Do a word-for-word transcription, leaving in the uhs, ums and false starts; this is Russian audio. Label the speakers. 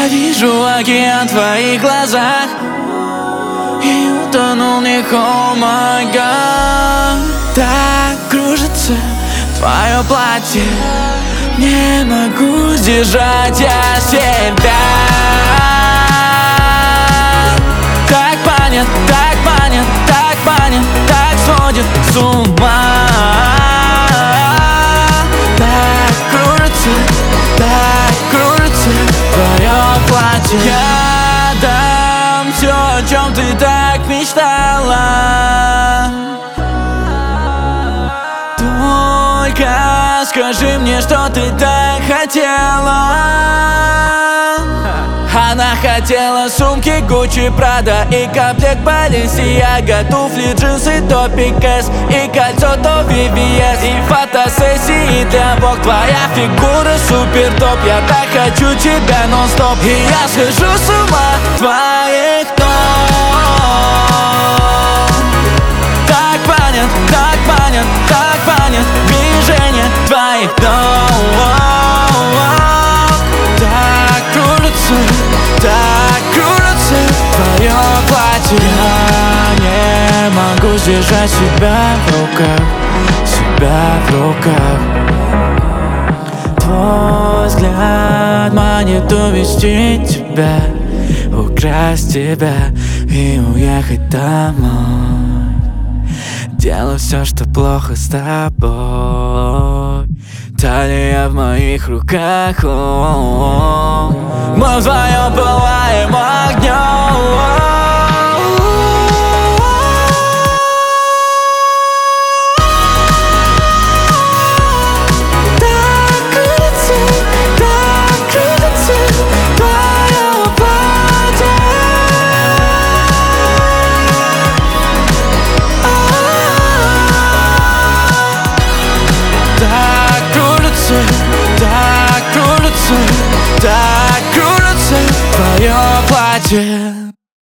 Speaker 1: Я вижу океан в твоих глазах и утонул в них, о май гад. Так кружится твое платье, не могу сдержать я себя. Так понят, так понят, так понят, так сводит с ума. Так кружится, так кружится твое платье. Я дам все, о чем ты так мечтала. Только скажи мне, что ты так хотела. Она хотела сумки Gucci, Prada и комплект Balenciaga, туфли, джинсы, топик эс и кольцо то ви ви эс. И фотосессии для Vogue. Твоя фигура супер топ, я так хочу тебя нон-стоп. И я схожу с ума твоих ног. Так понят, так понят, так понят движение твоих ног. Так кружится, так кружится твое платье. Я не могу сдержать себя в руках, себя в руках. Твой взгляд манит увести тебя, украсть тебя и уехать домой. Делаю все, что плохо с тобой. Талия в моих руках, о-о-о. Мы вдвоем пылаем огнем. Так крутится, так крутится твое платье. Так кружится, так кружится, так кружится твое платье.